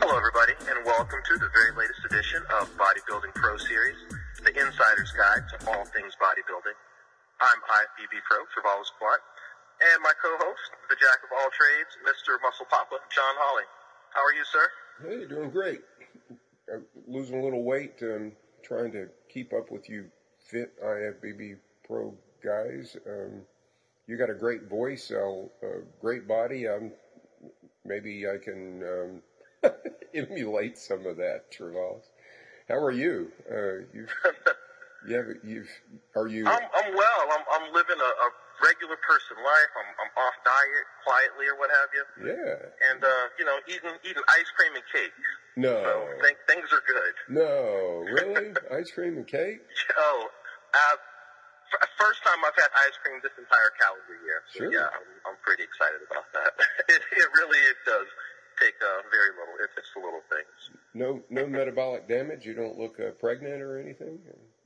Hello, everybody, and welcome to the very latest edition of Bodybuilding Pro Series, the insider's guide to all things bodybuilding. I'm IFBB Pro, Travalo Squat, and my co-host, the jack of all trades, Mr. Muscle Papa, John Hawley. How are you, sir? Hey, doing great. I'm losing a little weight and trying to keep up with you fit IFBB Pro guys. You got a great voice, great body. Maybe I can emulate some of that, Travalo. How are you? Are you? I'm well. I'm living a regular person life. I'm off diet quietly or what have you. Yeah. And eating ice cream and cake. No. So things are good. No, really? Ice cream and cake? Oh, first time I've had ice cream this entire calendar year. So Sure. yeah, I'm pretty excited about that. It really does take very little. It's the little things. No metabolic damage? You don't look pregnant or anything?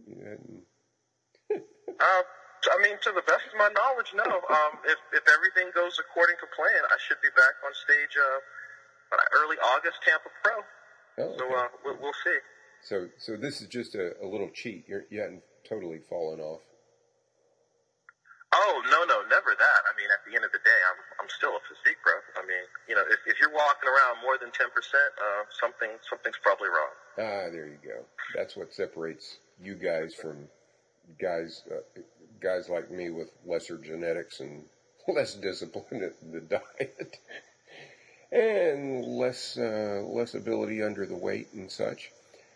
To the best of my knowledge, no. If everything goes according to plan, I should be back on stage early August, Tampa Pro. Oh, okay. So we'll see. So this is just a little cheat. You hadn't totally fallen off. Oh, no, never that. I mean, at the end of the day, I'm still a physique pro. I mean, if you're walking around more than 10%, something's probably wrong. Ah, there you go. That's what separates you guys from guys like me with lesser genetics and less discipline in the diet and less ability under the weight and such.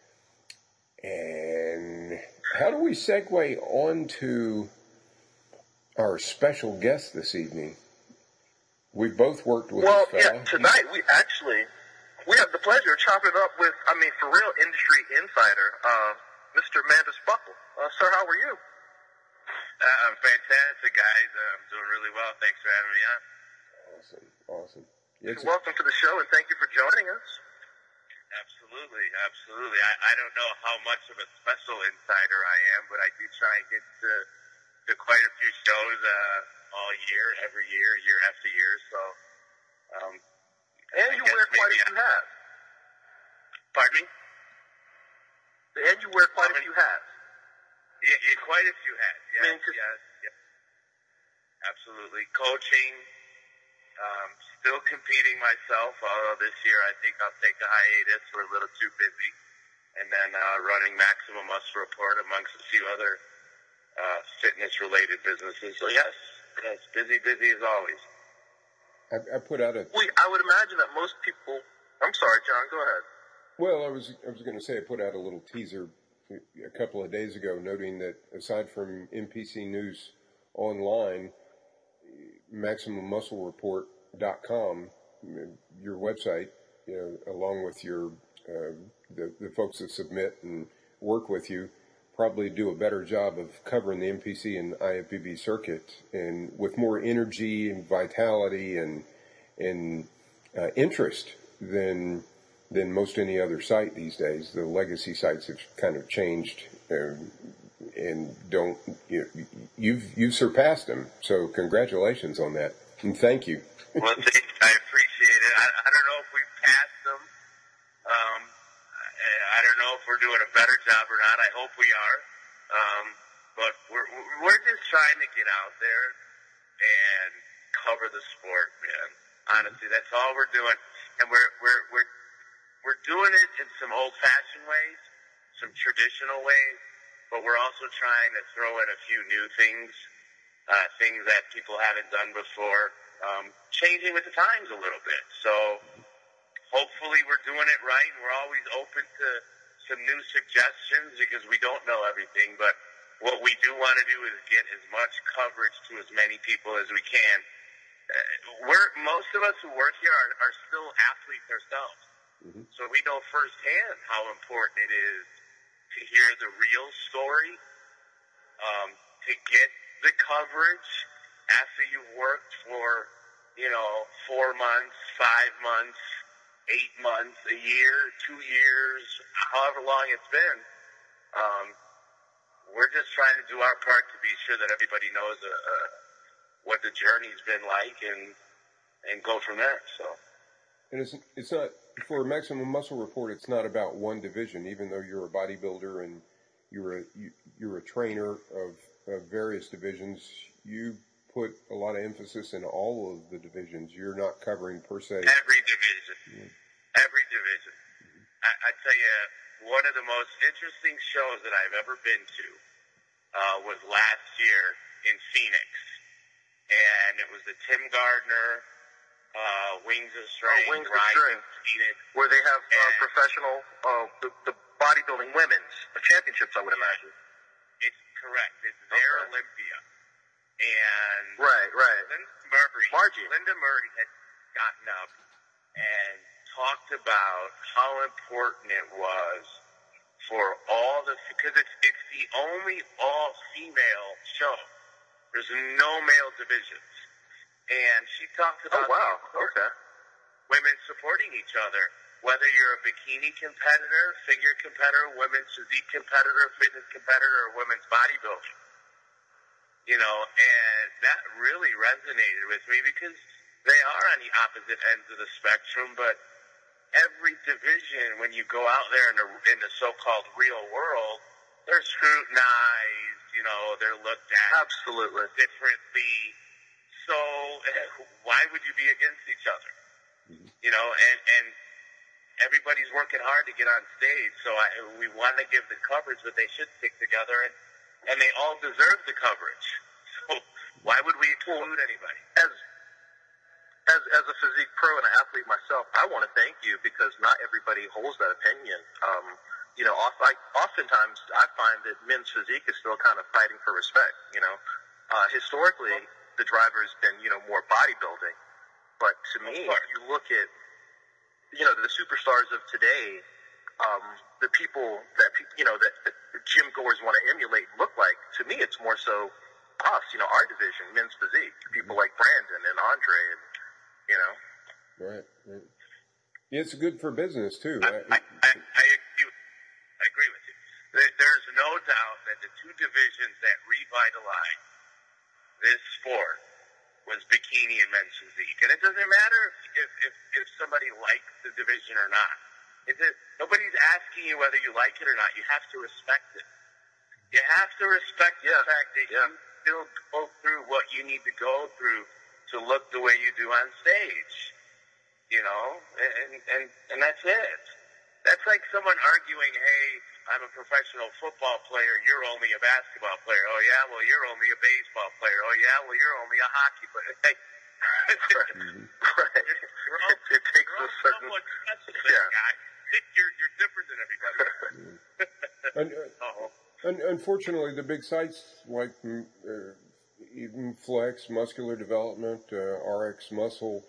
And how do we segue on to our special guest this evening? We've both worked with this fella. Yeah, tonight we have the pleasure of chopping it up with, for real industry insider, Mr. Mandus Buckle. Sir, how are you? I'm fantastic, guys. I'm doing really well. Thanks for having me on. Awesome. Welcome to the show, and thank you for joining us. Absolutely. I don't know how much of a special insider I am, but I do try and get to quite a few shows all year, every year, year after year. So, and you wear quite a few hats. Pardon me? And you wear quite a few hats. Yeah, quite a few hats. Yes. Absolutely. Coaching, still competing myself, although this year I think I'll take a hiatus. We're a little too busy. And then running Maximum Muscle Report amongst a few other fitness-related businesses. So yes, busy as always. I put out I would imagine that most people. I'm sorry, John. Go ahead. Well, I was going to say I put out a little teaser a couple of days ago, noting that aside from MPC News Online, MaximumMuscleReport.com, your website, along with your the folks that submit and work with you, probably do a better job of covering the MPC and IFBB circuit, and with more energy and vitality and interest than most any other site these days. The legacy sites have kind of changed and don't. You've surpassed them. So congratulations on that, and thank you. Well, I appreciate it. I don't know if we've passed them. I don't know if we're doing a better job or not. I hope we are. But we're just trying to get out there and cover the sport, man. Honestly, that's all we're doing, and we're doing it in some old-fashioned ways, some traditional ways, but we're also trying to throw in a few new things, things that people haven't done before, changing with the times a little bit. So hopefully we're doing it right, and we're always open to some new suggestions because we don't know everything, but what we do want to do is get as much coverage to as many people as we can. Most of us who work here are still athletes ourselves. Mm-hmm. So we know firsthand how important it is to hear the real story, to get the coverage after you've worked for, 4 months, 5 months, 8 months, a year, 2 years, however long it's been. We're just trying to do our part to be sure that everybody knows what the journey's been like and go from there. So And it's not, for Maximum Muscle Report, it's not about one division, even though you're a bodybuilder and you're a trainer of various divisions. You put a lot of emphasis in all of the divisions. You're not covering per se. Every division. Yeah. Every division. I tell you, one of the most interesting shows that I've ever been to was last year in Phoenix. And it was the Tim Gardner Wings of Strength. Wings of Strength. Phoenix. Where they have professional, the bodybuilding women's championships, I would imagine. It's correct. It's their Olympia. And right. Linda Murray had gotten up and talked about how important it was for all because it's the only all-female show. There's no male divisions. And she talked about women supporting each other, whether you're a bikini competitor, figure competitor, women's physique competitor, fitness competitor, or women's bodybuilding. You know, and that really resonated with me because they are on the opposite ends of the spectrum, but every division, when you go out there in the so-called real world, they're scrutinized, you know, they're looked at absolutely differently. So why would you be against each other? Mm-hmm. You know, and everybody's working hard to get on stage, so we want to give the coverage, but they should stick together, and they all deserve the coverage. So why would we exclude anybody? As a physique pro and an athlete myself, I want to thank you because not everybody holds that opinion. You know, oftentimes I find that men's physique is still kind of fighting for respect. You know, historically the driver has been, you know, more bodybuilding, but to me, you look at, you know, the superstars of today, the people that gym goers want to emulate and look like. To me, it's more so us, you know, our division, men's physique, people like Brandon and Andre, and you know. Right. It's good for business too. I agree with you. There's no doubt that the two divisions that revitalized this sport was bikini and men's physique, and it doesn't matter if somebody likes the division or not. Nobody's asking you whether you like it or not. You have to respect it. You have to respect the fact that you still go through what you need to go through to look the way you do on stage. You know, and that's it. That's like someone arguing, hey, I'm a professional football player, you're only a basketball player. Oh, yeah, well, you're only a baseball player. Oh, yeah, well, you're only a hockey player. Hey, right. It takes a certain... guy. You're different than everybody. Unfortunately, the big sites like even Flex, Muscular Development, RX Muscle,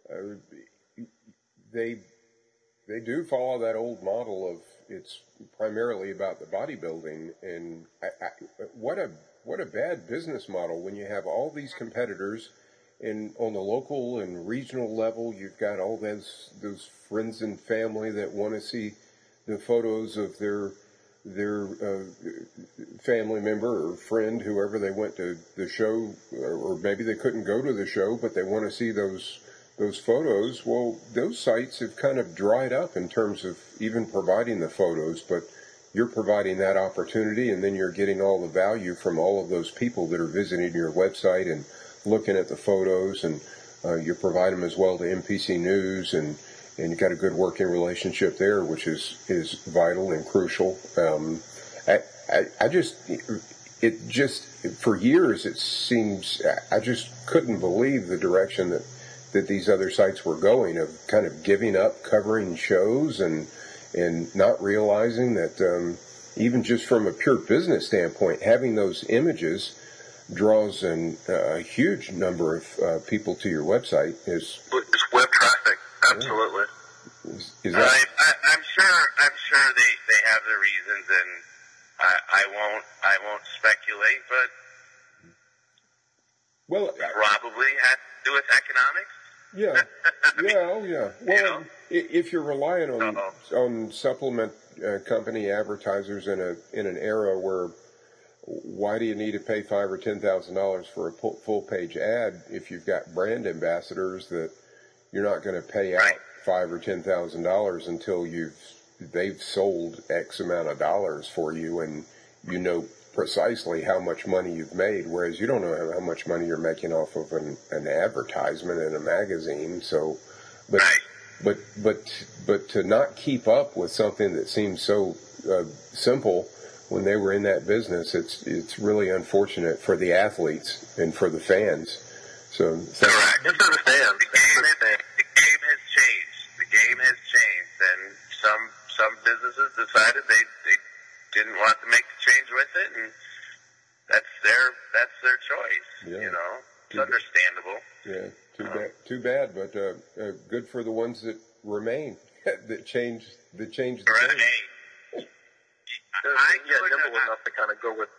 they do follow that old model of it's primarily about the bodybuilding, and what a bad business model when you have all these competitors, and on the local and regional level, you've got all those friends and family that want to see the photos of their family member or friend, whoever they went to the show, or maybe they couldn't go to the show, but they want to see those photos. Well, those sites have kind of dried up in terms of even providing the photos, but you're providing that opportunity, and then you're getting all the value from all of those people that are visiting your website and looking at the photos, and you provide them as well to MPC News, and you've got a good working relationship there, which is vital and crucial. It just for years it seems I just couldn't believe the direction that these other sites were going, of kind of giving up covering shows and not realizing that even just from a pure business standpoint, having those images draws in a huge number of people to your website. It's web traffic, absolutely. Is that? I'm sure they have their reasons, and I won't speculate, but probably has to do with economics. Yeah. Well, if you're relying on supplement company advertisers in an era where, why do you need to pay $5,000 or $10,000 for a full page ad if you've got brand ambassadors that you're not going to pay out $5,000 or $10,000 until they've sold X amount of dollars for you, and you know precisely how much money you've made, whereas you don't know how much money you're making off of an advertisement in a magazine. So, but to not keep up with something that seems so simple when they were in that business, it's really unfortunate for the athletes and for the fans. So, correct. It's for the fans. The game has changed. The game has changed, and some businesses decided they didn't want to make the change with it, and that's their choice. Yeah. You know, it's understandable. Yeah, too bad, but good for the ones that remain that changed the game. Right. I nimble enough to kind of go with.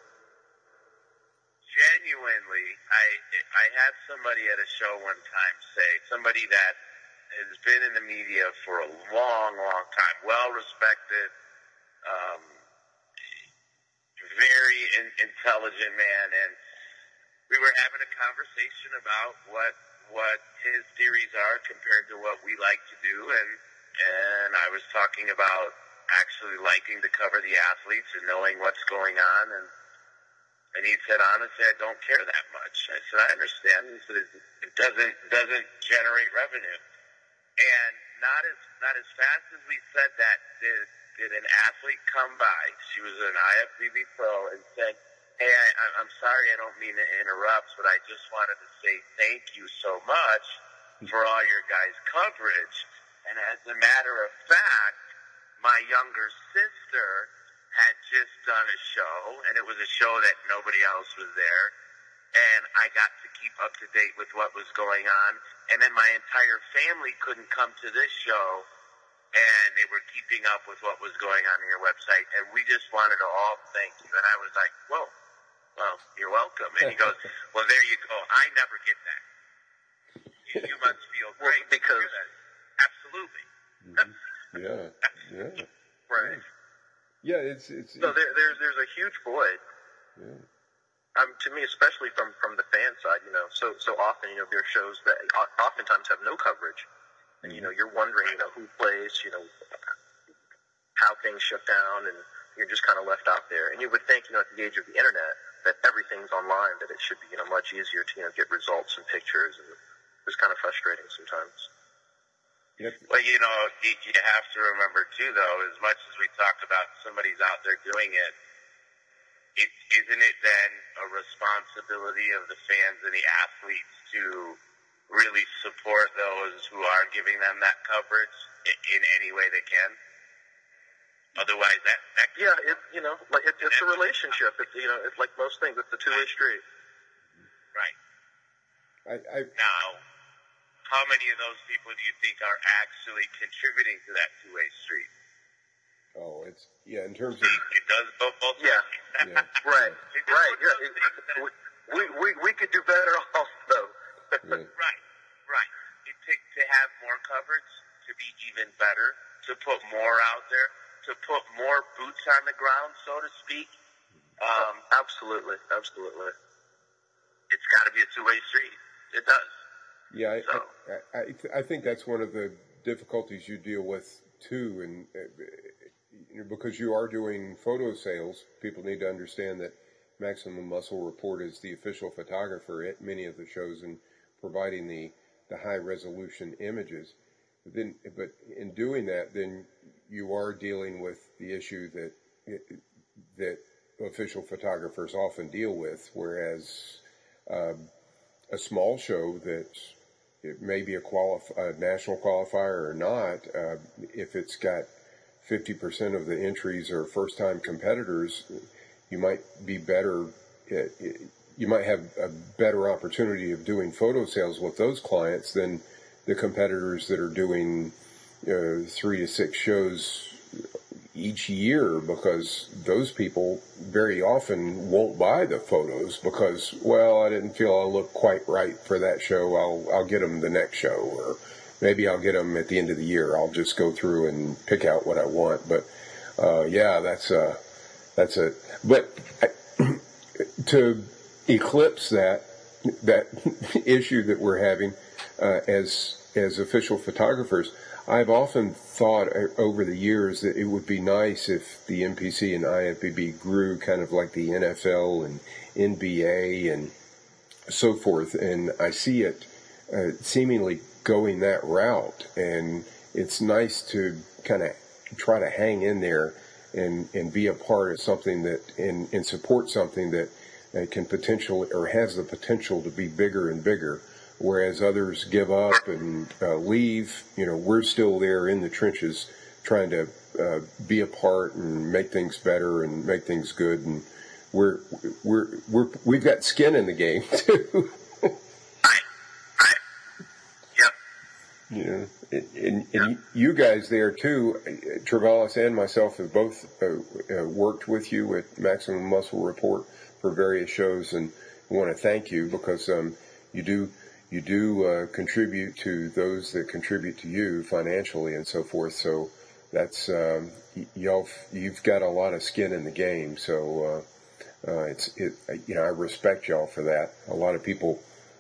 Genuinely, I had somebody at a show one time say, somebody that has been in the media for a long, long time, well respected, very intelligent man, and we were having a conversation about what his theories are compared to what we like to do, and I was talking about actually liking to cover the athletes and knowing what's going on, and he said, honestly, I don't care that much. I said, I understand. He said, it doesn't generate revenue. And not as fast as we said that did an athlete come by. She was an IFBB pro and said, hey, I'm sorry, I don't mean to interrupt, but I just wanted to say thank you so much for all your guys' coverage. And as a matter of fact, my younger sister had just done a show, and it was a show that nobody else was there, and I got to keep up to date with what was going on, and then my entire family couldn't come to this show, and they were keeping up with what was going on your website, and we just wanted to all thank you. And I was like, whoa, well, you're welcome. And he goes, well, there you go. I never get that. You must feel great because absolutely. Yeah. Right. Yeah, it's so there's a huge void. Yeah. To me, especially from the fan side, so often, there are shows that oftentimes have no coverage, and you're wondering, who plays, how things shut down, and you're just kind of left out there. And you would think, at the age of the internet, that everything's online, that it should be, much easier to, get results and pictures, and it's kind of frustrating sometimes. Yep. Well, you have to remember, too, though, as much as we talk about somebody's out there doing it, isn't it then a responsibility of the fans and the athletes to really support those who are giving them that coverage in any way they can? Otherwise, that yeah, it's a relationship. It's like most things. It's a two-way street. Right. Now, how many of those people do you think are actually contributing to that two-way street? Oh, in terms of... It does both Yeah. ways. Right. Yeah. We could do better also. Right. It takes to have more coverage, to be even better, to put more out there, to put more boots on the ground, so to speak. Absolutely. It's got to be a two-way street. It does. Yeah, I think that's one of the difficulties you deal with too, and because you are doing photo sales, people need to understand that Maximum Muscle Report is the official photographer at many of the shows and providing the high resolution images. But in doing that, then you are dealing with the issue that official photographers often deal with, whereas a small show that it may be a national qualifier or not, if it's got 50% of the entries are first-time competitors, you might be better. You might have a better opportunity of doing photo sales with those clients than the competitors that are doing 3 to 6 shows each year, because those people very often won't buy the photos because, well, I didn't feel I looked quite right for that show. I'll get them the next show, or maybe I'll get them at the end of the year. I'll just go through and pick out what I want. But yeah, that's it. But to eclipse that issue that we're having as official photographers, I've often thought over the years that it would be nice if the NPC and IFBB grew kind of like the NFL and NBA and so forth, and I see it seemingly going that route, and it's nice to kind of try to hang in there and be a part of something that and support something that can potentially or has the potential to be bigger and bigger, whereas others give up and leave. We're still there in the trenches trying to be a part and make things better and make things good, and we've got skin in the game too. And you guys there too, Travalis and myself have both worked with you at Maximum Muscle Report for various shows, and I want to thank you because you do contribute to those that contribute to you financially and so forth. So that's you've got a lot of skin in the game. So I respect y'all for that. A lot of people.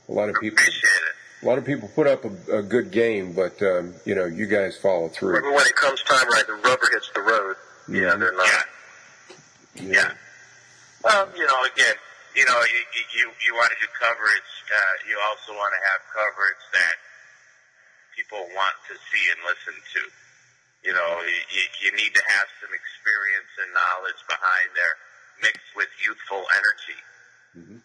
A lot of people put up a good game, but, you guys follow through. When it comes time, right, the rubber hits the road. Yeah, they're not. Yeah. Well, again, you want to do coverage. You also want to have coverage that people want to see and listen to. You need to have some experience and knowledge behind there mixed with youthful energy. Mm-hmm.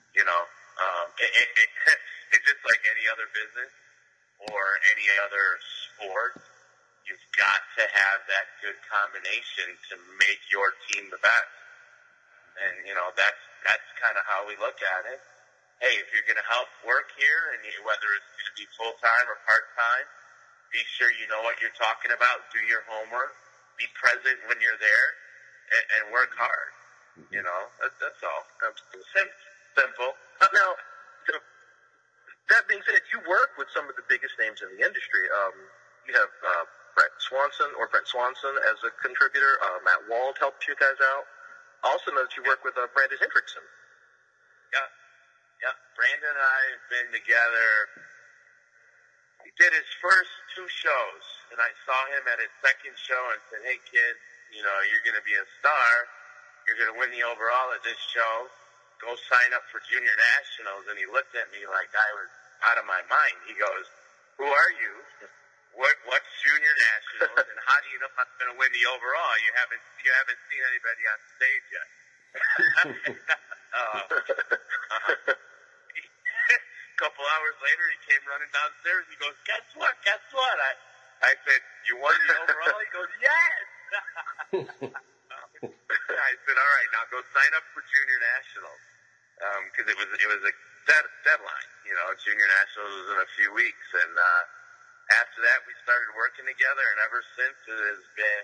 It's just like any other business or any other sport. You've got to have that good combination to make your team the best. And, that's kind of how we look at it. Hey, if you're going to help work here, and whether it's going to be full-time or part-time, be sure you know what you're talking about, do your homework, be present when you're there, and work hard. That's all. Simple. Now, that being said, you work with some of the biggest names in the industry. You have Brent Swanson as a contributor. Matt Wald helped you guys out. I also know that you work with Brandon Hendrickson. Yeah. Brandon and I have been together. He did his first 2 shows, and I saw him at his second show and said, "Hey, kid, you're going to be a star. You're going to win the overall at this show. Go sign up for Junior Nationals." And he looked at me like I was out of my mind. He goes, "Who are you? What's Junior Nationals? And how do you know I'm going to win the overall? You haven't seen anybody on stage yet." A couple hours later, he came running downstairs. He goes, Guess what? I said, "You won the overall?" He goes, "Yes." I said, "All right, now go sign up for Junior Nationals," because it was a deadline. Junior Nationals was in a few weeks, and after that we started working together, and ever since it has been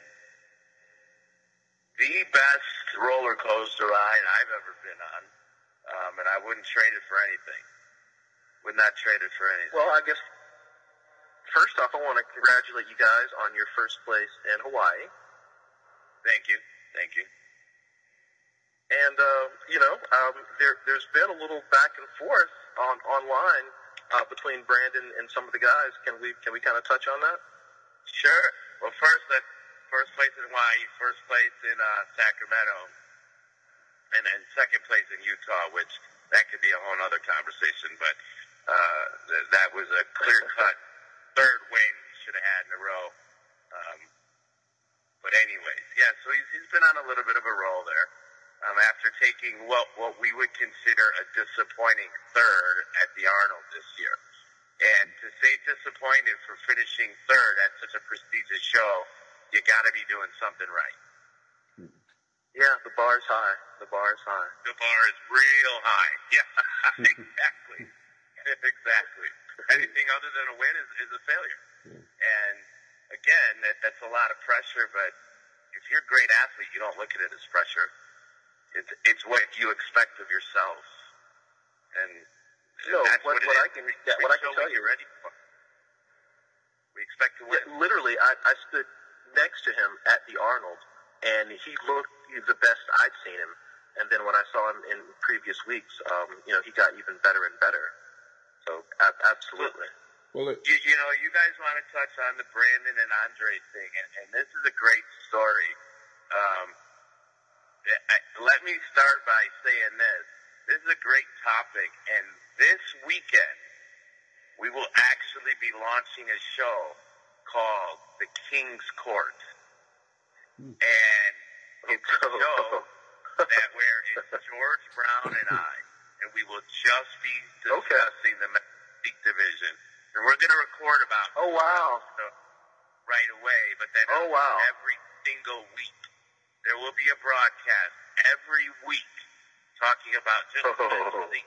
the best roller coaster ride I've ever been on, and I wouldn't trade it for anything. Would not trade it for anything. Well, I guess first off, I want to congratulate you guys on your first place in Hawaii. Thank you. And, there's been a little back and forth online between Brandon and some of the guys. Can we kind of touch on that? Sure. Well, first place in Hawaii, first place in Sacramento, and then second place in Utah, which that could be a whole other conversation, but that was a clear-cut third win he should have had in a row. But anyways, yeah, so he's been on a little bit of a roll there. After taking what we would consider a disappointing third at the Arnold this year. And to say disappointed for finishing third at such a prestigious show, you got to be doing something right. Yeah, the bar is high. The bar is real high. Yeah, exactly. Exactly. Anything other than a win is a failure. And again, that's a lot of pressure, but if you're a great athlete, you don't look at it as pressure. It's what you expect of yourself. And that's what I can tell you. Ready for. We expect to win. Yeah, literally, I stood next to him at the Arnold, and he looked the best I'd seen him. And then when I saw him in previous weeks, he got even better and better. So absolutely. Well, you know, you guys want to touch on the Brandon and Andre thing, and this is a great story. Let me start by saying this. This is a great topic, and this weekend we will actually be launching a show called The King's Court. And it's a show that where it's George Brown and I, and we will just be discussing the Mystique division. And we're going to record about right away, but then every single week there will be a broadcast every week talking about just Mystique.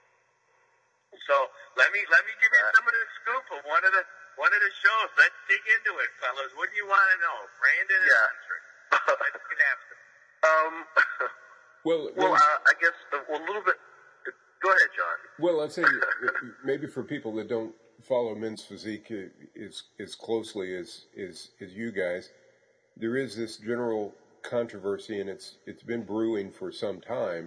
So let me give you some of the scoop of one of the shows. Let's dig into it, fellas. What do you want to know, Brandon and Andre? Let's get after it. Well, I guess a little bit. Go ahead, John. Well, I'd say maybe for people that don't follow men's physique as closely as you guys, there is this general controversy, and it's been brewing for some time.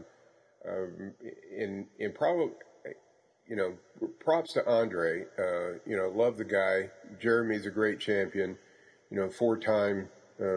In probably, you know, props to Andre. You know, love the guy. Jeremy's a great champion. You know, 4-time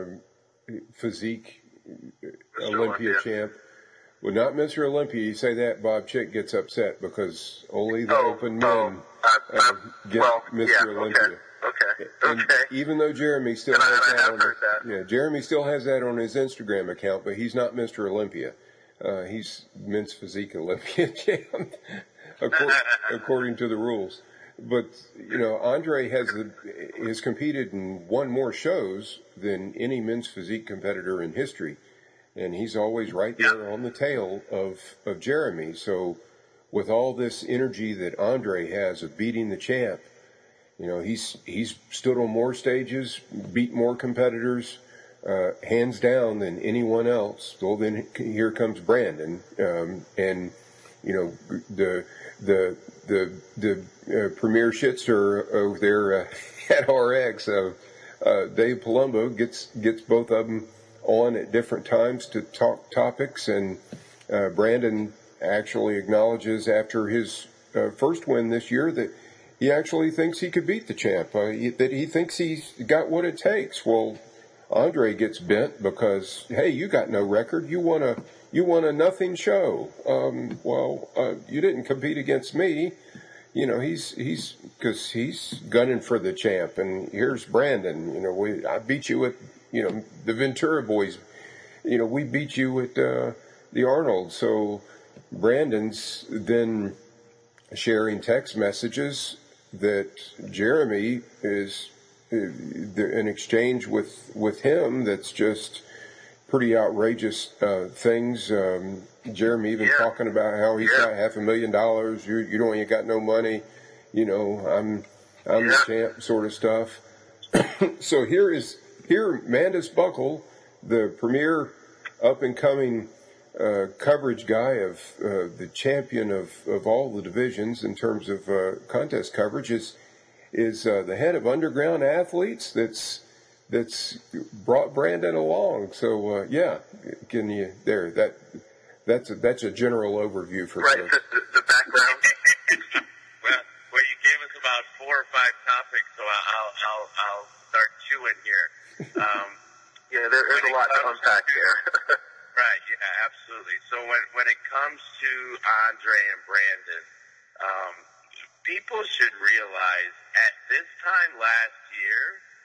physique Olympia champ. Well, not Mr. Olympia. You say that, Bob Chick gets upset because only the open men get Mr. Olympia. And even though Jeremy still Jeremy still has that on his Instagram account, but he's not Mr. Olympia. He's men's physique Olympia champ, according to the rules. But you know, Andre has competed and won more shows than any men's physique competitor in history. And he's always right there on the tail of Jeremy. So with all this energy that Andre has of beating the champ, you know, he's stood on more stages, beat more competitors, hands down than anyone else. So then here comes Brandon, and you know, the premier shitster over there at RX, Dave Palumbo gets both of them on at different times to talk topics, and Brandon actually acknowledges after his first win this year that he actually thinks he could beat the champ, that he thinks he's got what it takes. Well, Andre gets bent because, hey, you got no record. You won a nothing show. You didn't compete against me. You know, he's gunning for the champ, and here's Brandon. You know, I beat you at, you know, the Ventura boys, you know, we beat you at the Arnold. So Brandon's then sharing text messages that Jeremy is an exchange with him that's just pretty outrageous things. Jeremy even talking about how he's got $500,000. You don't, you got no money. You know, I'm the champ, sort of stuff. So here Mandus Buckle, the premier up-and-coming coverage guy of the champion of all the divisions in terms of contest coverage, is the head of Underground Athletes that's brought Brandon along. So can you there? That's a general overview for folks. The background. Well, you gave us about 4 or 5 topics, so I'll start chewing here. There's a lot to unpack there. Right, yeah, absolutely. So when it comes to Andre and Brandon, people should realize at this time last year,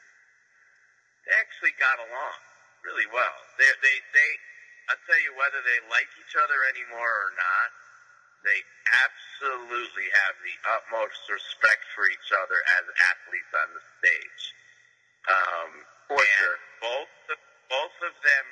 they actually got along really well. They I'll tell you, whether they like each other anymore or not, they absolutely have the utmost respect for each other as athletes on the stage. For sure. Both of them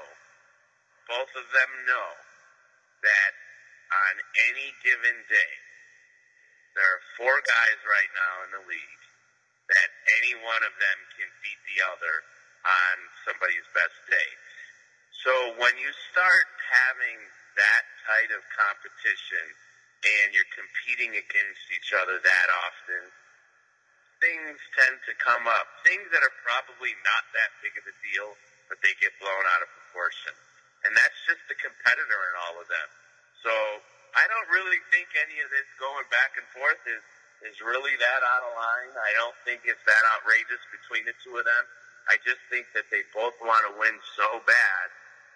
know that on any given day, there are 4 guys right now in the league that any one of them can beat the other on somebody's best day. So when you start having that type of competition and you're competing against each other that often, things tend to come up. Things that are probably not that big of a deal, but they get blown out of proportion. And that's just the competitor in all of them. So I don't really think any of this going back and forth is is really that out of line. I don't think it's that outrageous between the two of them. I just think that they both want to win so bad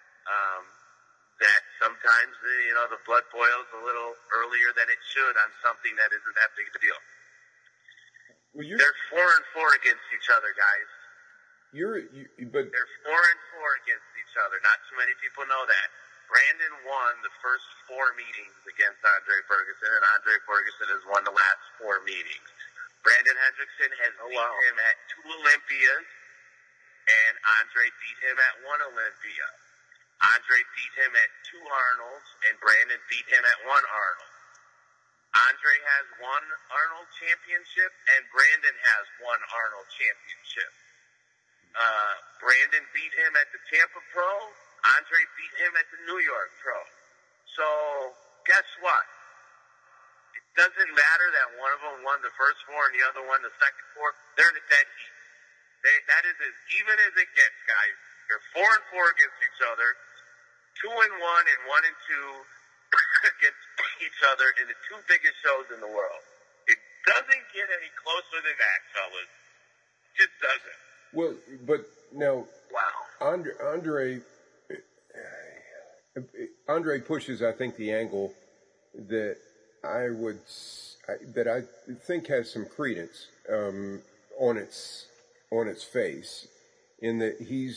that sometimes the blood boils a little earlier than it should on something that isn't that big of a deal. Well, they're 4-4 against each other, guys. But they're 4-4 against each other. Not too many people know that. Brandon won the first 4 meetings against Andre Ferguson, and Andre Ferguson has won the last 4 meetings. Brandon Hendrickson has beat him at 2 Olympias, and Andre beat him at 1 Olympia. Andre beat him at 2 Arnolds, and Brandon beat him at 1 Arnold. Andre has 1 Arnold championship, and Brandon has 1 Arnold championship. Brandon beat him at the Tampa Pro. Andre beat him at the New York Pro. So, guess what? It doesn't matter that one of them won the first 4 and the other one the second 4. They're in a dead heat. That is as even as it gets, guys. You're 4-4 against each other, 2-1 and 1-2 against each other in the 2 biggest shows in the world. It doesn't get any closer than that, fellas. It just doesn't. Well, but now, wow. Andre pushes, I think, the angle that I think has some credence on its face, in that he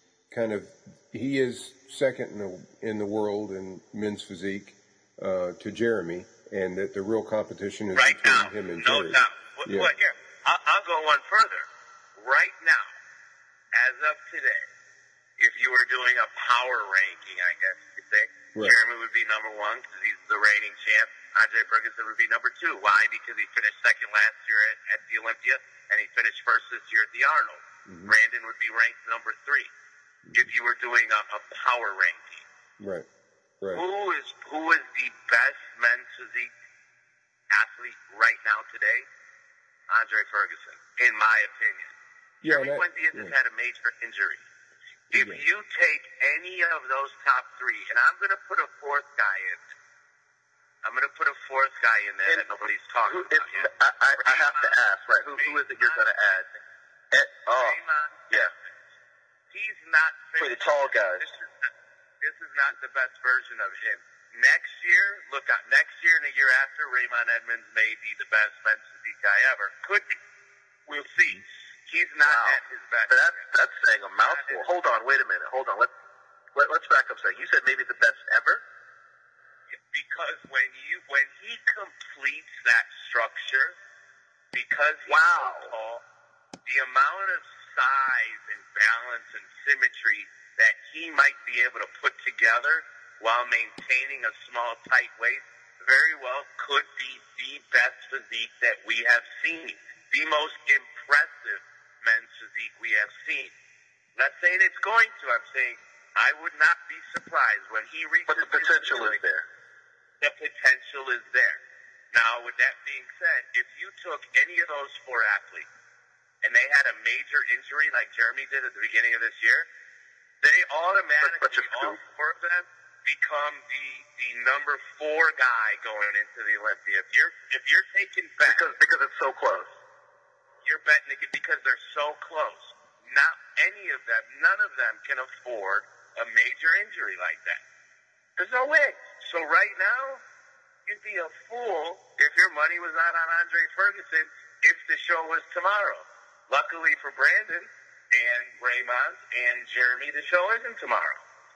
is second in the world in men's physique to Jeremy, and that the real competition is right between now, him and no Jeremy. doubt. Yeah. Well, here, I'll go one further. Right now, as of today, if you were doing a power ranking, I guess you could say, right. Jeremy would be number 1 because he's the reigning champ. Andre Ferguson would be number 2. Why? Because he finished second last year at the Olympia, and he finished first this year at the Arnold. Mm-hmm. Brandon would be ranked number 3 if you were doing a power ranking. Right. Who is the best men's physique athlete right now today? Andre Ferguson, in my opinion. Yeah, Jeremy Diaz has had a major injury. If you take any of those top 3, and I'm going to put a 4th guy in. I'm going to put a 4th guy in there that nobody's talking about yet. I have to ask, right? Who is it you're going to add? Yeah. He's not for the tall guys. This is not the best version of him. Next year and the year after, Raymond Edmonds may be the best men's physique guy ever. Could be. We'll see. He's not at his best. That's saying a mouthful. Hold on, wait a minute. Hold on. Let's back up a second. You said maybe the best ever? Because when he completes that structure, because he's so tall, the amount of size and balance and symmetry that he might be able to put together while maintaining a small, tight waist very well could be the best physique that we have seen. The most impressive men's physique we have seen. I'm not saying it's going to. I'm saying I would not be surprised when he reaches. But the potential is there. The potential is there. Now, with that being said, if you took any of those 4 athletes and they had a major injury like Jeremy did at the beginning of this year, they automatically, all 4 of them, become the number 4 guy going into the Olympia. If you're taking bets, because it's so close. You're betting it because they're so close. Not any of them, none of them can afford a major injury like that. There's no way. So right now, you'd be a fool if your money was not on Andre Ferguson if the show was tomorrow. Luckily for Brandon and Raymond and Jeremy, the show isn't tomorrow.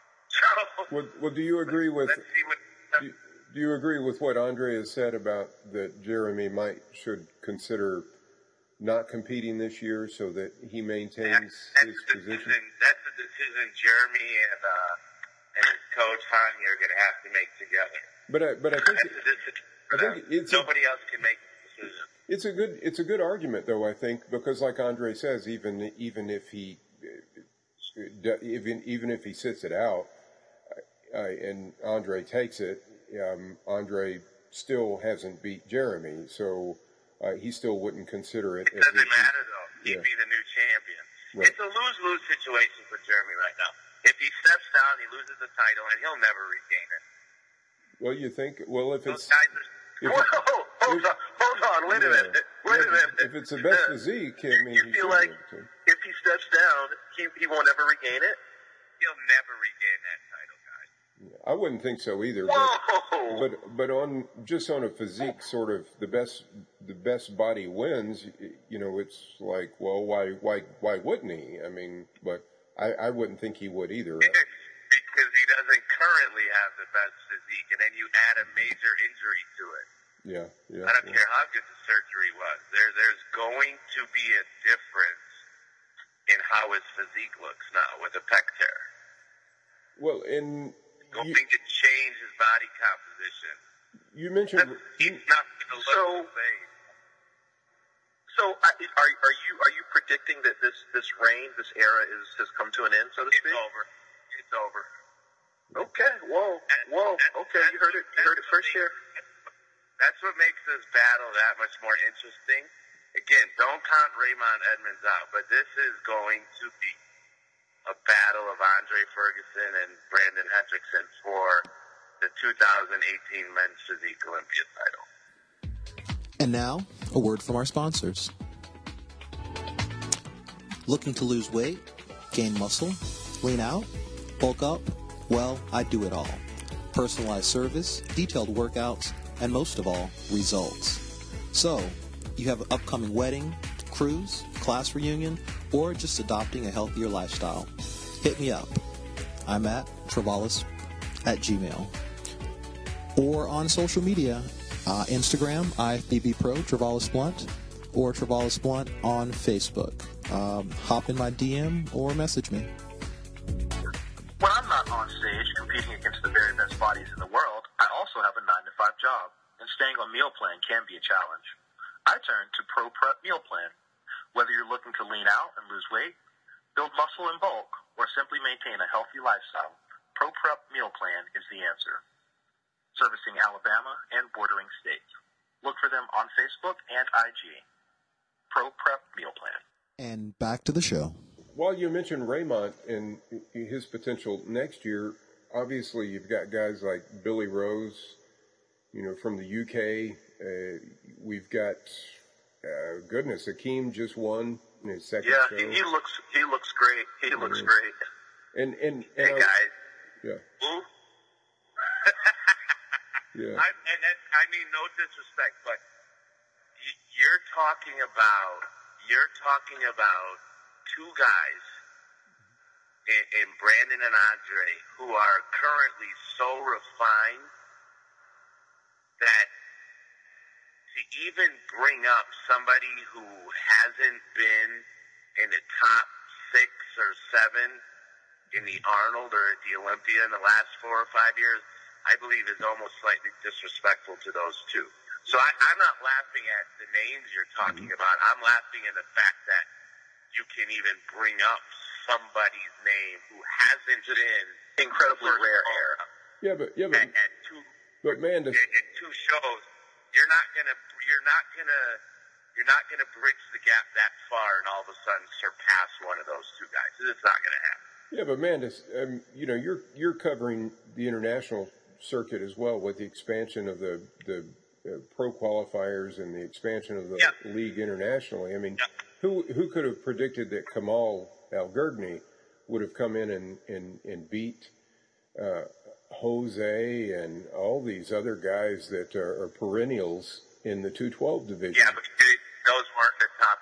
So, well, do you agree with? Let's see what. Do you agree with what Andre has said about that Jeremy should consider not competing this year so that he maintains his position? That's a decision Jeremy and his coach Hani are going to have to make together. But I think it's nobody else can make the decision. It's a good argument though, I think, because like Andre says, even if he sits it out and Andre takes it, Andre still hasn't beat Jeremy, so he still wouldn't consider it. It doesn't matter though. He'd be the new champion. Right. It's a lose-lose situation for Jeremy right now. If he steps down, he loses the title, and he'll never regain it. Well, you think? Well, if those it's guys are. Whoa! hold on, wait a minute. If it's the best physique, I mean, you feel like if he steps down, he won't ever regain it? He'll never regain that title, guys. I wouldn't think so either. Whoa! But on a physique, sort of the best body wins. You know, it's like, well, why wouldn't he? I mean, but I wouldn't think he would either. Because he doesn't currently have the best physique, and then you add a major injury to it. Yeah. I don't care how good the surgery was. There's going to be a difference in how his physique looks now with a pec tear. Well, going to change his body composition. You mentioned he's not going to look the same. So are you predicting that this reign, this era has come to an end, so to speak? It's over. Okay. Whoa. Okay, you heard it first here. That's what makes this battle that much more interesting. Again, don't count Raymond Edmonds out, but this is going to be a battle of Andre Ferguson and Brandon Hendrickson for the 2018 Men's Physique Olympia title. And now, a word from our sponsors. Looking to lose weight, gain muscle, lean out, bulk up? Well, I do it all. Personalized service, detailed workouts, and most of all, results. So, you have an upcoming wedding, cruise, class reunion, or just adopting a healthier lifestyle. Hit me up. I'm at Travalis@gmail. Or on social media, Instagram, IFBB Pro, Travalis Blunt, or Travalis Blunt on Facebook. Hop in my DM or message me. When I'm not on stage competing against the very best bodies in the world, I also have a 9-to-5 job, and staying on meal plan can be a challenge. I turn to Pro Prep Meal Plan. Whether you're looking to lean out and lose weight, build muscle in bulk, or simply maintain a healthy lifestyle, Pro Prep Meal Plan is the answer. Servicing Alabama and bordering states. Look for them on Facebook and IG. Pro Prep Meal Plan. And back to the show. While you mentioned Raymond and his potential next year, obviously you've got guys like Billy Rose, from the UK. We've got, goodness, Akeem just won in his second show. Yeah, he looks great. He looks great. And hey guys. Yeah. Who? Yeah. I mean, no disrespect, but you're talking about two guys in Brandon and Andre who are currently so refined that to even bring up somebody who hasn't been in the top 6 or 7 in the Arnold or at the Olympia in the last 4 or 5 years, I believe is almost slightly disrespectful to those two. So I'm not laughing at the names you're talking about. I'm laughing at the fact that you can even bring up somebody's name who hasn't been incredibly rare era. But at two shows, you're not gonna bridge the gap that far and all of a sudden surpass one of those two guys. It's not gonna happen. Yeah, but Mandis, you're covering the international circuit as well with the expansion of the pro qualifiers and the expansion of the league internationally. I mean, who could have predicted that Kamal Al-Gurdni would have come in and beat Jose and all these other guys that are perennials in the 212 division? Yeah, but those weren't the top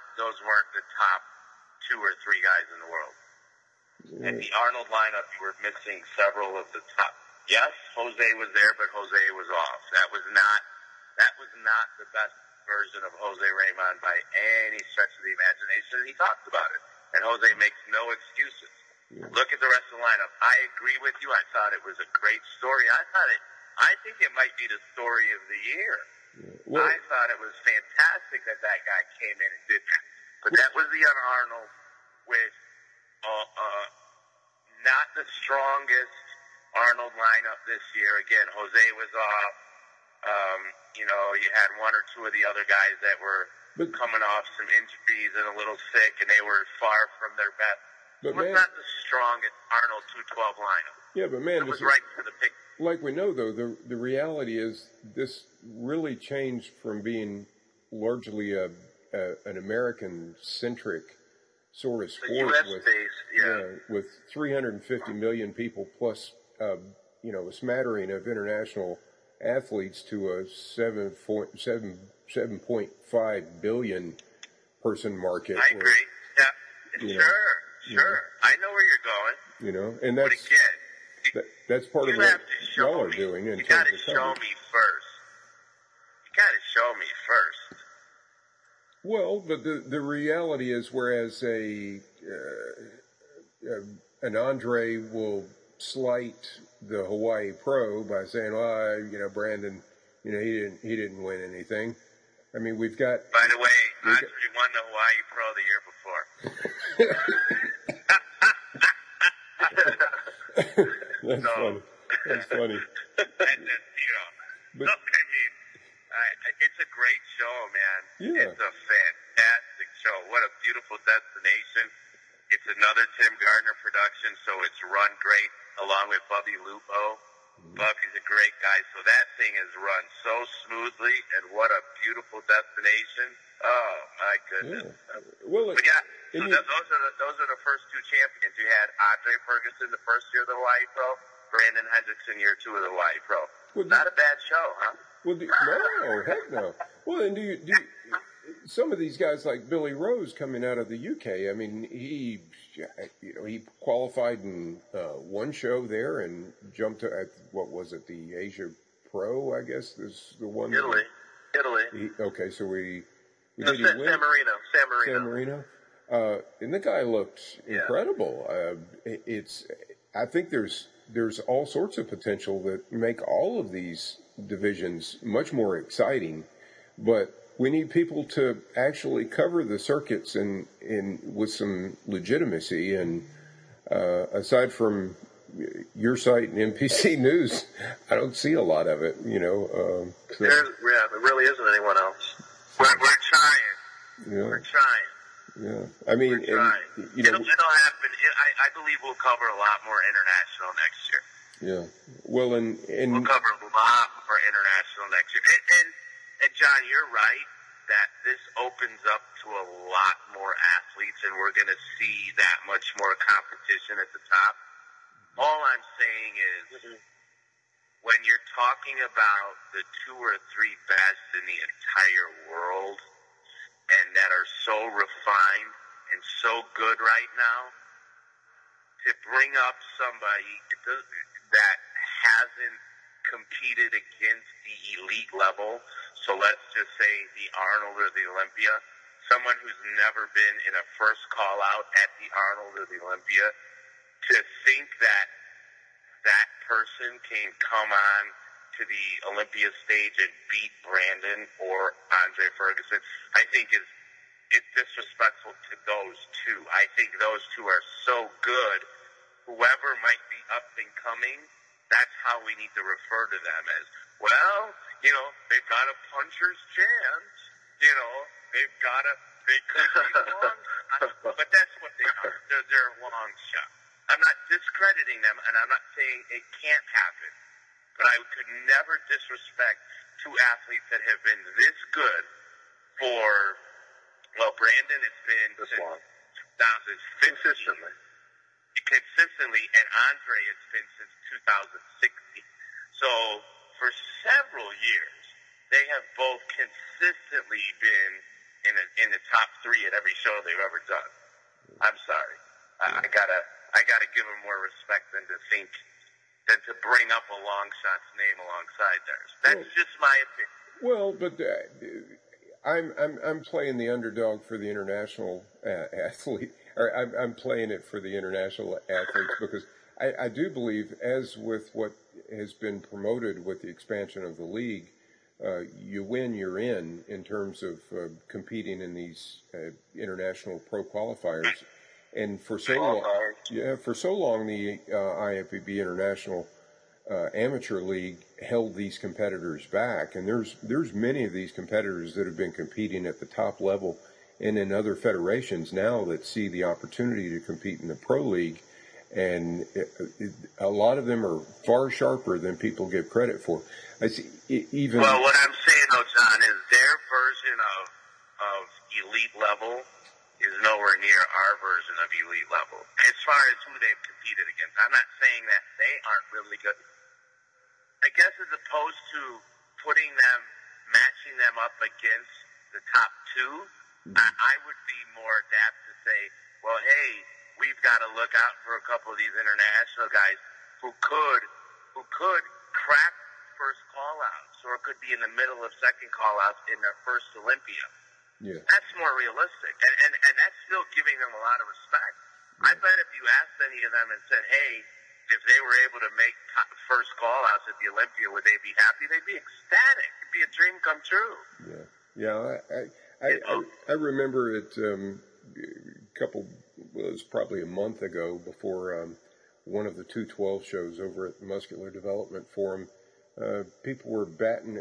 2 or 3 guys in the world. In the Arnold lineup, you were missing several of the top. Yes, Jose was there, but Jose was off. That was not the best version of Jose Raymond by any stretch of the imagination. And he talks about it, and Jose makes no excuses. Yeah. Look at the rest of the lineup. I agree with you. I thought it was a great story. I think it might be the story of the year. Yeah. Well, I thought it was fantastic that guy came in and did that. But that was the Arnold with not the strongest Arnold lineup this year. Again, Jose was off. You had 1 or 2 of the other guys that were coming off some injuries and a little sick, and they were far from their best. It was not the strongest Arnold 212 lineup. Yeah, but man, it was right to the pick. like we know, though, the reality is this really changed from being largely an American-centric sort of sport with 350 million people plus, a smattering of international athletes to a 7.5 billion person market. I agree. Sure. I know where you're going. And but again, that's part of what y'all are doing. You got to show me first. Well, but the reality is, whereas an Andre will slight the Hawaii Pro by saying, "Well, Brandon, he didn't win anything." I mean, we've got. By the way, Andre won the Hawaii Pro the year before. That's funny. And it's a great show, man. Yeah. It's a fantastic show. What a beautiful destination. It's another Tim Gardner production, so it's run great along with Bubby Lupo. Bubby's a great guy, so that thing is run so smoothly, and what a beautiful destination. Oh, my goodness. Yeah. Well, those are the first two champions. You had Andre Ferguson the first year of the Hawaii Pro, Brandon Hendrickson year 2 of the Hawaii Pro. Well, not a bad show, huh? Well, no, heck no. Well, and do you some of these guys like Billy Rose coming out of the UK? I mean, he qualified in one show there and jumped to what was it, the Asia Pro? I guess is the one. Italy. Okay, so San Marino. And the guy looked incredible. I think there's all sorts of potential that make all of these divisions much more exciting, but we need people to actually cover the circuits and with some legitimacy. And aside from your site and NPC News, I don't see a lot of it. There really isn't anyone else. We're trying. Yeah. We're trying. Yeah, I mean, it'll happen. I believe we'll cover a lot more international next year. Yeah, well, and we'll cover a lot more international next year. And John, you're right that this opens up to a lot more athletes, and we're going to see that much more competition at the top. All I'm saying is, when you're talking about the 2 or 3 best in the entire world, and that are so refined and so good right now, to bring up somebody that hasn't competed against the elite level, so let's just say the Arnold or the Olympia, someone who's never been in a first call out at the Arnold or the Olympia, to think that that person can come on to the Olympia stage and beat Brandon or Andre Ferguson, I think it's disrespectful to those two. I think those two are so good. Whoever might be up and coming, that's how we need to refer to them as, they've got a puncher's chance. They could be long, but that's what they are. They're a long shot. I'm not discrediting them, and I'm not saying it can't happen. But I could never disrespect 2 athletes that have been this good for, Brandon has been this since long. 2015. Consistently, and Andre has been since 2016. So for several years, they have both consistently been in the top 3 at every show they've ever done. I'm sorry, I gotta give them more respect than to bring up a long shot's name alongside theirs. That's just my opinion. Well, but I'm playing the underdog for the international athlete, or I'm playing it for the international athletes because I do believe, as with what has been promoted with the expansion of the league, you win, you're in terms of competing in these international pro qualifiers. And for so long, the IFBB International Amateur League held these competitors back, and there's many of these competitors that have been competing at the top level and in other federations now that see the opportunity to compete in the pro league, And a lot of them are far sharper than people give credit for. I see, even. Well, what I'm saying, though, John, is their version of elite level is nowhere near our version of elite level as far as who they've competed against. I'm not saying that they aren't really good. I guess as opposed to matching them up against the top two, I would be more apt to say, well, hey, we've got to look out for a couple of these international guys who could crack first call-outs or could be in the middle of second call-outs in their first Olympia. Yeah. That's more realistic, and that's still giving them a lot of respect. Yeah. I bet if you asked any of them and said, hey, if they were able to make first call-outs at the Olympia, would they be happy? They'd be ecstatic. It'd be a dream come true. I remember it it was probably a month ago before one of the 212 shows over at the Muscular Development Forum. People were batting,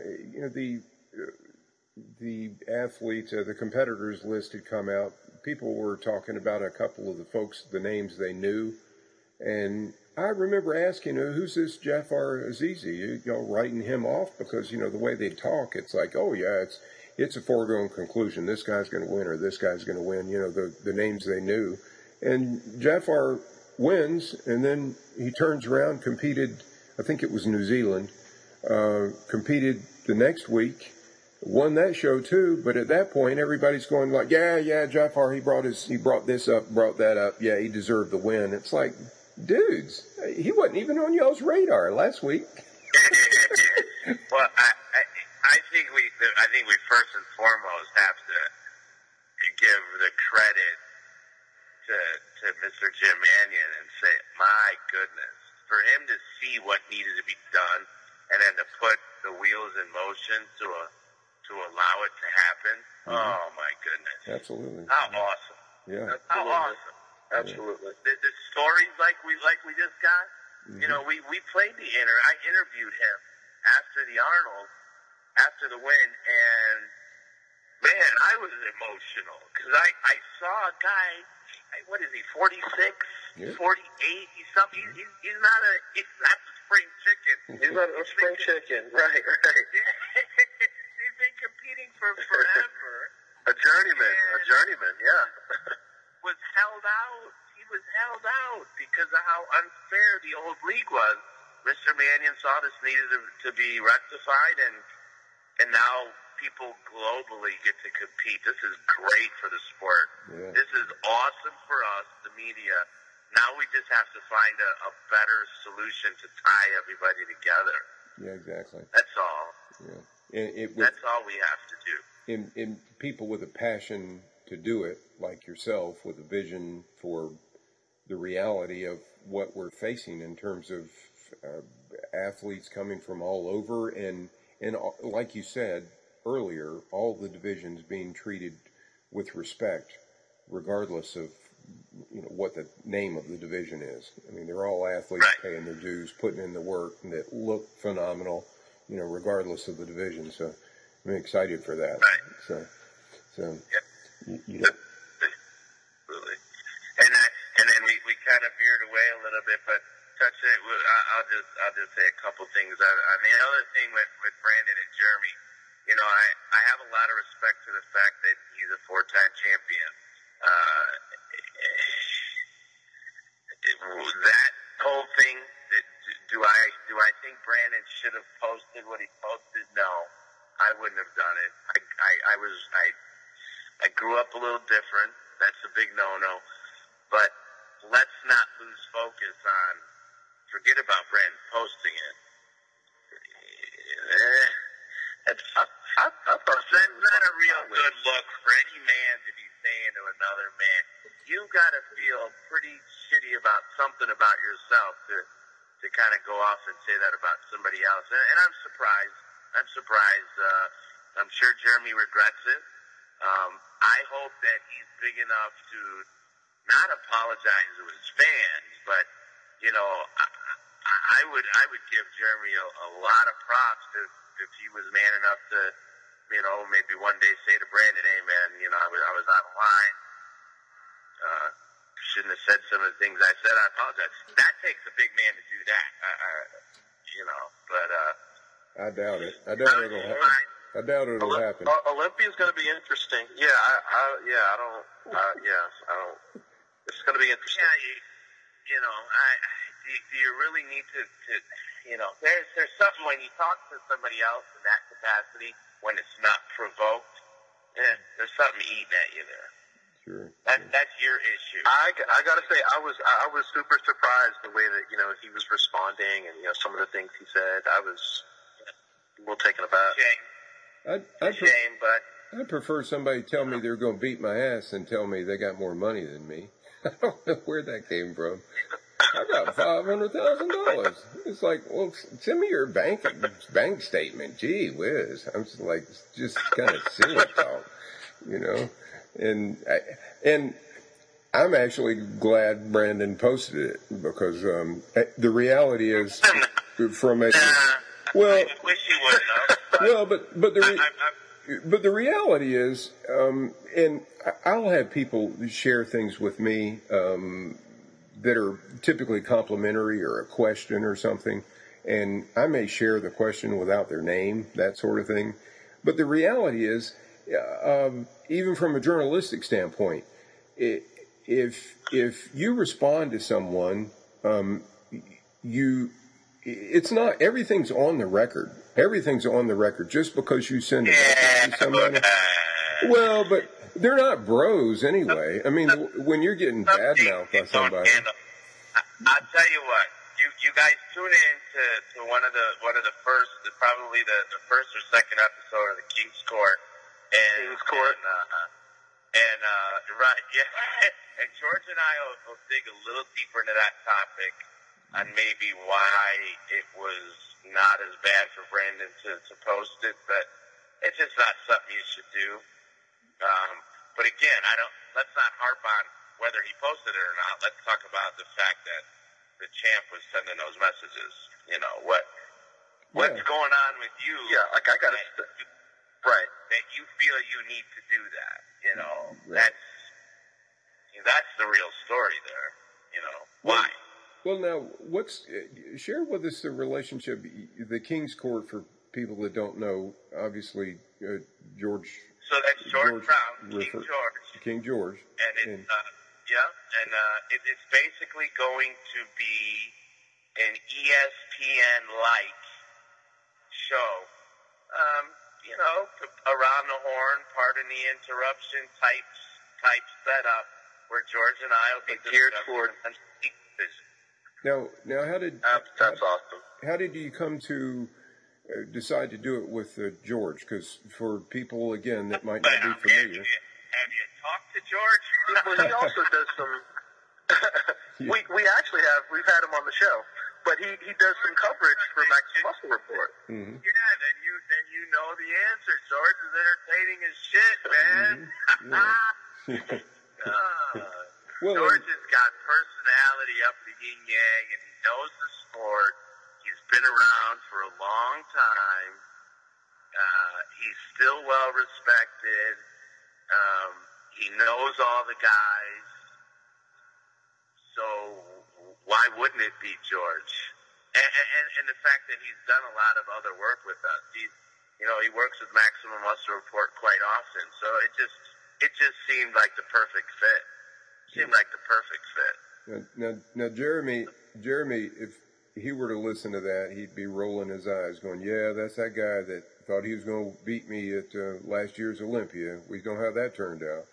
the athletes, the competitors list had come out. People were talking about a couple of the folks, the names they knew. And I remember asking, who's this Jafar Azizi? Y'all writing him off because, the way they talk, it's like, oh, yeah, it's a foregone conclusion. This guy's going to win or this guy's going to win, the names they knew. And Jafar wins, and then he turns around, competed, I think it was New Zealand, competed the next week, won that show too, but at that point everybody's going like, yeah, Jafar, he brought this up, brought that up, yeah, he deserved the win. It's like, dudes, he wasn't even on y'all's radar last week. Well, I think we first and foremost have to give the credit to Mr. Jim Manion and say, my goodness, for him to see what needed to be done and then to put the wheels in motion to allow it to happen. Mm-hmm. Oh my goodness! Absolutely. How awesome! Yeah. How awesome! Absolutely. The stories like we just got. Mm-hmm. We played I interviewed him after the win, and man, I was emotional because I saw a guy. What is he? 46, yeah. 48. He's something. He's not a spring chicken. He's not a spring chicken. Right. He's been competing for forever. A journeyman. Yeah. Was held out. He was held out because of how unfair the old league was. Mr. Manion saw this needed to be rectified, and now people globally get to compete. This is great for the sport. Yeah. This is awesome for us, the media. Now we just have to find a better solution to tie everybody together. Yeah, exactly. That's all. Yeah. That's all we have to do. In people with a passion to do it, like yourself, with a vision for the reality of what we're facing in terms of athletes coming from all over, and like you said earlier, all the divisions being treated with respect, regardless of what the name of the division is. I mean, they're all athletes paying their dues, putting in the work, and that look phenomenal, regardless of the division. So I'm excited for that. Right. So yep. Absolutely. And then we kind of veered away a little bit, but touch it. I'll just say a couple things. I mean, the other thing with Brandon and Jeremy, I have a lot of respect to the fact that he's a 4-time champion. That whole thing, do I think Brandon should have posted what he posted? No, I wouldn't have done it. I grew up a little different. That's a big no-no. But let's not lose focus on, forget about Brandon posting it. That's not a real good look for any man to be saying to another man. You got to feel pretty shitty about something about yourself to kind of go off and say that about somebody else. And I'm surprised. I'm sure Jeremy regrets it. I hope that he's big enough to not apologize to his fans, but I would give Jeremy a lot of props if he was man enough to, maybe one day say to Brandon, hey man, I was out of line. shouldn't have said some of the things I said. I apologize. That takes a big man to do that. But I doubt it. I doubt it'll happen. I doubt it'll happen. Olympia's going to be interesting. Yeah, I don't. It's going to be interesting. Yeah, do you really need to there's something when you talk to somebody else in that capacity when it's not provoked. There's something eating at you there. Sure. That's your issue. I got to say, I was super surprised the way that he was responding, and some of the things he said. I was a little taken aback. Shame, but I prefer somebody tell me they're going to beat my ass than tell me they got more money than me. I don't know where that came from. I got $500,000. It's like, well, send me your bank statement. Gee whiz. I'm just like, just kind of silly talk, And I'm actually glad Brandon posted it because the reality is from a well. I wish he wouldn't have. Well, but the reality is, and I'll have people share things with me that are typically complimentary or a question or something, and I may share the question without their name, that sort of thing. But the reality is, even from a journalistic standpoint, if you respond to someone, it's not everything's on the record. Everything's on the record just because you send a message to somebody. Well, but they're not bros anyway. I mean, when you're getting badmouthed by somebody. I'll tell you what. You guys tune in to one of the first, probably the first or second episode of the King's Court. Right, yeah. And George and I will dig a little deeper into that topic on maybe why it was not as bad for Brandon to post it, but it's just not something you should do. But again, let's not harp on whether he posted it or not. Let's talk about the fact that the champ was sending those messages. What's going on with you? Yeah, like I got to, right. That you feel you need to do that. Right. That's the real story there. Why? Well, now, share with us the relationship, the King's Court, for people that don't know. Obviously, George. So that's George Brown, King George. And it's basically going to be an ESPN-like show. Around the horn, pardon the interruption type setup where George and I will be geared toward. Now, how did that's awesome. How did you come to decide to do it with George? Because for people again that might not be familiar, have you talked to George? Well, he also does some. Yeah. We've had him on the show, but he does some coverage for Max Muscle Report. Mm-hmm. Yeah, then you know the answer. George is entertaining as shit, man. Well, George has got personality up the yin yang, and he knows the sport. He's been around for a long time. He's still well respected. He knows all the guys. So why wouldn't it be George? And the fact that he's done a lot of other work with us. He works with Maximum Muscle Report quite often. So it just seemed like the perfect fit. Now, Jeremy, if he were to listen to that, he'd be rolling his eyes, going, "Yeah, that's that guy that thought he was going to beat me at last year's Olympia. We don't have that turned out."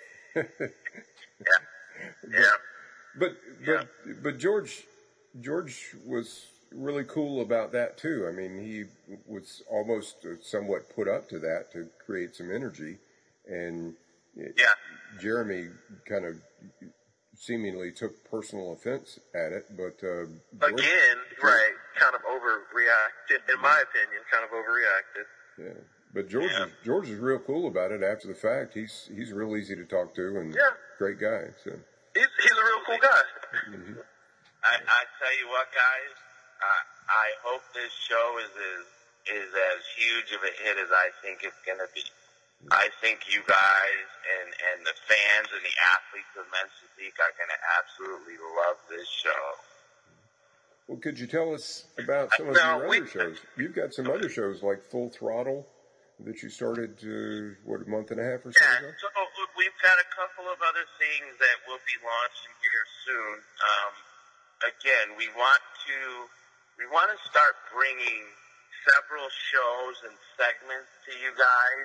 Yeah. But George was really cool about that too. I mean, he was almost somewhat put up to that to create some energy, and Jeremy kind of seemingly took personal offense at it, but kind of overreacted, in my opinion, Yeah, but George is real cool about it after the fact. He's real easy to talk to and great guy. So he's a real cool guy. Mm-hmm. I tell you what, guys, I hope this show is as huge of a hit as I think it's going to be. I think you guys and the fans and the athletes of men's physique are going to absolutely love this show. Well, could you tell us about some of your other shows? You've got some other shows like Full Throttle that you started, a month and a half or so ago? So we've got a couple of other things that will be launching here soon. Again, we want to start bringing several shows and segments to you guys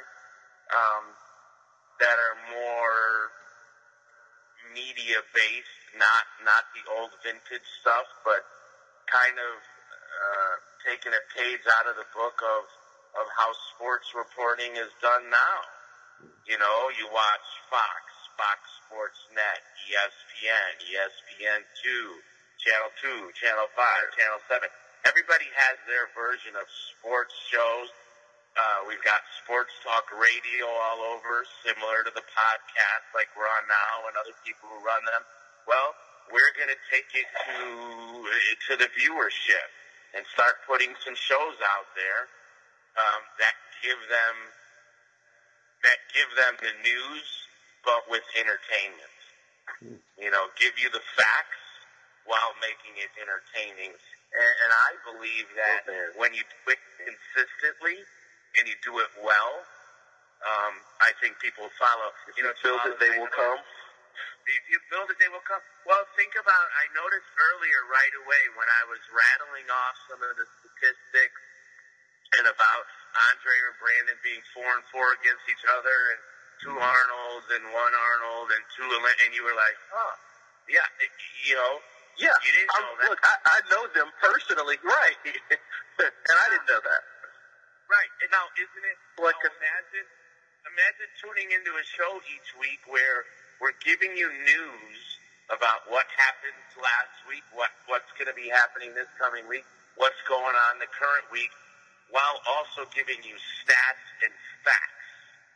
that are more media-based, not the old vintage stuff, but kind of taking a page out of the book of how sports reporting is done now. You know, you watch Fox Sports Net, ESPN, ESPN2, Channel 2, Channel 5, Channel 7. Everybody has their version of sports shows. We've got sports talk radio all over, similar to the podcast like we're on now and other people who run them. Well, we're going to take it to the viewership and start putting some shows out there that give them the news, but with entertainment. You know, give you the facts while making it entertaining. And I believe that when you do it consistently and you do it well, I think people follow. You know, build it, they will come. If you build it, they will come. Well, think about, I noticed earlier right away when I was rattling off some of the statistics and about Andre or Brandon being 4-4 against each other and 2 Arnolds and 1 Arnold and 2, and you were like, yeah, you know. Yeah, you didn't know that. Look, I know them personally, right? And I didn't know that. Right. And now, isn't it, Like imagine tuning into a show each week where we're giving you news about what happened last week, what's going to be happening this coming week, what's going on the current week, while also giving you stats and facts.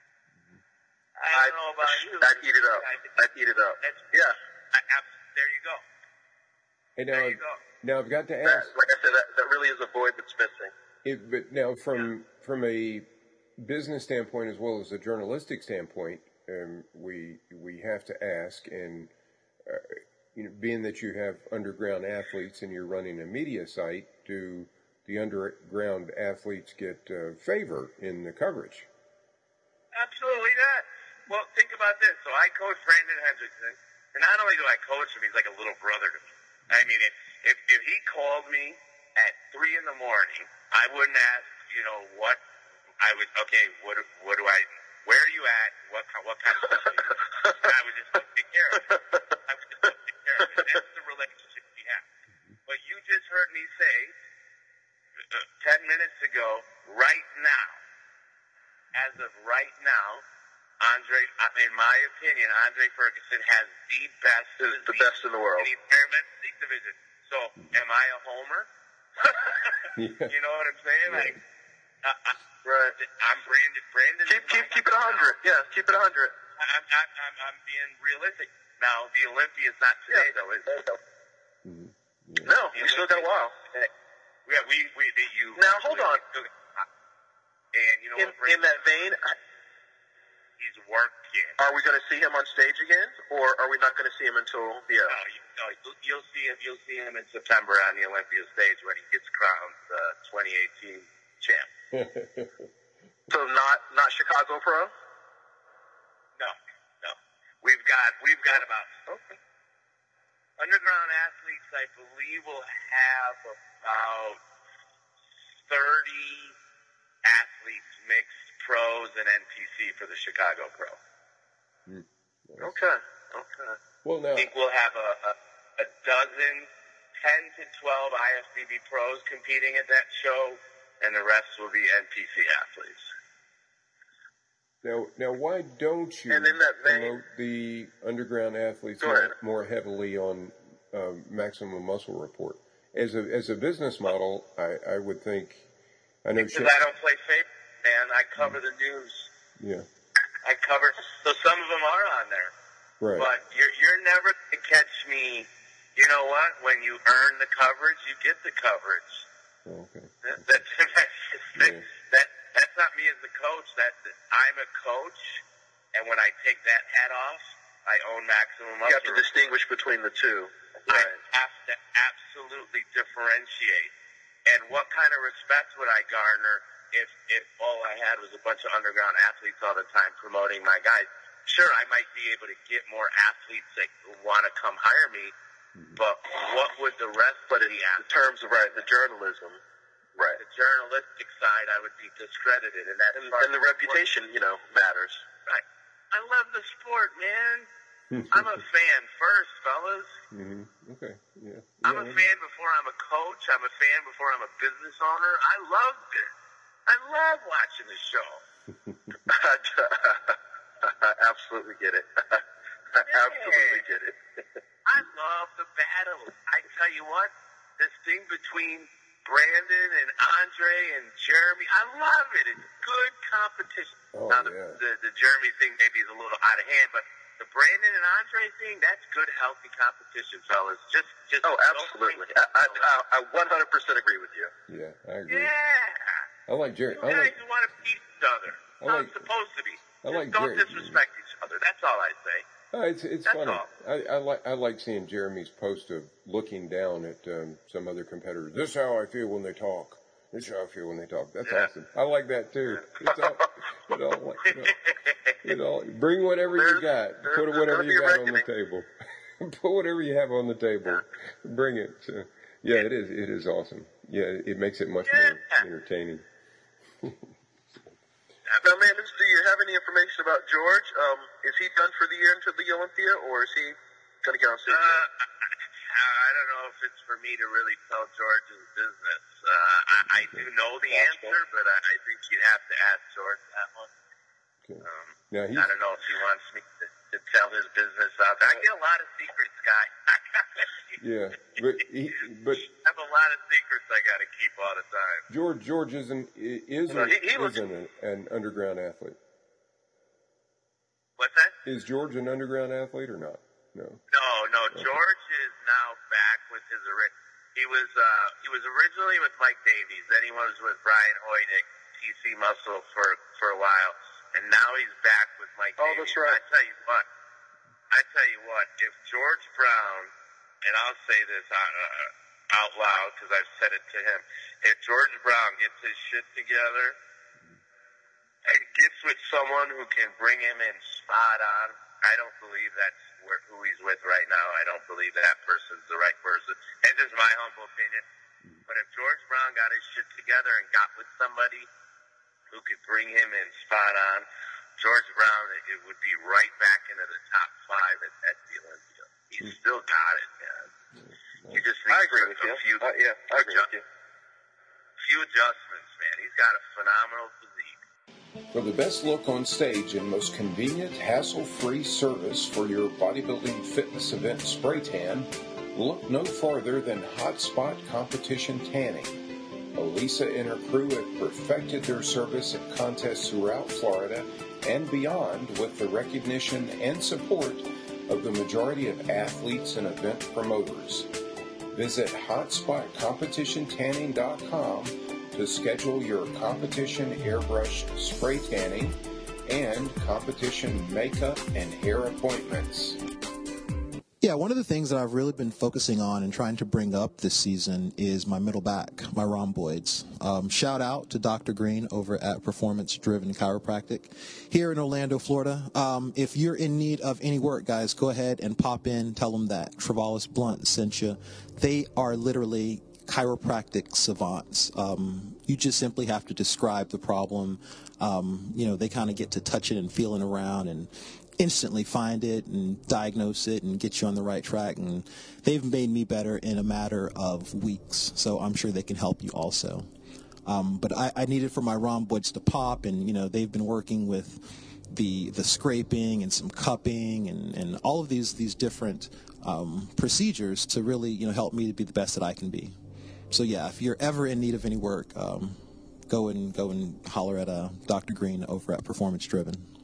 I don't know about you. I'd eat it up. Yeah. There you go. Hey, There you go. now I've got to ask. Like I said, that really is a void that's missing. But now, from a business standpoint as well as a journalistic standpoint, we have to ask, and being that you have underground athletes and you're running a media site, do the underground athletes get favor in the coverage? Absolutely not. Well, think about this. So I coach Brandon Hendrickson, and not only do I coach him, he's like a little brother to me. I mean, if he called me at 3 a.m, I wouldn't ask, what I would. Okay, what do I? Where are you at? What kind of stuff? I would just take care of it. And that's the relationship we have. But you just heard me say 10 minutes ago, right now, as of right now, in my opinion, Andre Ferguson has the best. Is the best in the world. In the Ironman Physique division. So, am I a homer? Yeah. You know what I'm saying? Yeah. Like, right. I'm Brandon. Keep it 100. Yeah, keep it 100. I'm being realistic. Now, the Olympia's not today, though, is it? Mm-hmm. Yeah. No, we still got a while. Yeah, Now, hold on. And you know in that vein, he's working. Are we going to see him on stage again, or are we not going to see him until the end? No, you'll see him. You'll see him in September on the Olympia stage when he gets crowned 2018 champ. So not Chicago Pro? No. We've got about underground athletes. I believe will have about 30 athletes mixed, pros and NPC for the Chicago Pro. Okay. Well, now I think we'll have a dozen, 10 to 12 IFBB pros competing at that show, and the rest will be NPC athletes. Now, why don't you And in that vein, promote the underground athletes more heavily on Maximum Muscle Report? As a business model, I would think. I know because I don't play favorites, man. I cover the news. Yeah. I cover. So some of them are on there. Right. But you're never going to catch me. You know what? When you earn the coverage, you get the coverage. Oh, okay. That's not me as the coach. I'm a coach, And when I take that hat off, I own Maximum Muscle. You have to distinguish between the two. Right. I have to absolutely differentiate. And what kind of respect would I garner if all I had was a bunch of underground athletes all the time promoting my guys? Sure, I might be able to get more athletes that want to come hire me, but what would the rest of the athletes? In terms of, the journalism. Right. The journalistic side, I would be discredited. And the reputation, matters. Right. I love the sport, man. I'm a fan first, fellas. Mm-hmm. Okay. Yeah. I'm a fan before I'm a coach. I'm a fan before I'm a business owner. I loved it. I love watching the show. I absolutely get it. I absolutely get it. I love the battle. I tell you what, this thing between Brandon and Andre and Jeremy, I love it. It's good competition. Oh, now, the Jeremy thing maybe is a little out of hand, but the Brandon and Andre thing, that's good, healthy competition, fellas. Just absolutely. I 100% agree with you. Yeah, I agree. Yeah. I like Jerry. You guys want to beat each other. It's not supposed to be. Don't disrespect each other. That's all I say. It's funny. I like seeing Jeremy's post of looking down at some other competitors. This is how I feel when they talk. This is how I feel when they talk. That's awesome. I like that too. Bring whatever you got. Put whatever you got on the table. Put whatever you have on the table. Bring it. Yeah, it is. It is awesome. Yeah, it makes it much more entertaining. Now, man, do you have any information about George? Is he done for the year into the Olympia, or is he going to get on stage? I don't know if it's for me to really tell George's business. I do know the answer, but I think you'd have to ask George that one. I don't know if he wants me to tell his business out there. I get a lot of secrets, guy. Yeah, but I have a lot of secrets I got to keep all the time. George isn't an underground athlete. What's that? Is George an underground athlete or not? No. No. Okay. George is now back with his he was originally with Mike Davies, then he was with Brian Hoydick, TC Muscle for a while, and now he's back with Mike Davies. Oh, that's right. I tell you what, if George Brown, and I'll say this out loud because I've said it to him, if George Brown gets his shit together and gets with someone who can bring him in spot on, I don't believe that's who he's with right now. I don't believe that person's the right person. And this is my humble opinion. But if George Brown got his shit together and got with somebody who could bring him in spot on, George Brown, it would be right back into the top 5 at the Olympia. He's still got it, man. You just need I agree with you. I agree with you. Few adjustments, man. He's got a phenomenal physique. For the best look on stage and most convenient, hassle-free service for your bodybuilding fitness event spray tan, look no farther than Hotspot Competition Tanning. Elisa and her crew have perfected their service at contests throughout Florida and beyond with the recognition and support of the majority of athletes and event promoters. Visit HotspotCompetitionTanning.com to schedule your competition airbrush spray tanning and competition makeup and hair appointments. Yeah, one of the things that I've really been focusing on and trying to bring up this season is my middle back, my rhomboids. Shout out to Dr. Green over at Performance Driven Chiropractic here in Orlando, Florida. If you're in need of any work, guys, go ahead and pop in. Tell them that Travalis Blunt sent you. They are literally chiropractic savants. You just simply have to describe the problem. They kind of get to touching and feeling around and instantly find it and diagnose it and get you on the right track. And they've made me better in a matter of weeks. So I'm sure they can help you also. But I needed for my rhomboids to pop, and, they've been working with the scraping and some cupping and all of these different procedures to really, help me to be the best that I can be. So yeah, if you're ever in need of any work, go and holler at Dr. Green over at Performance Driven.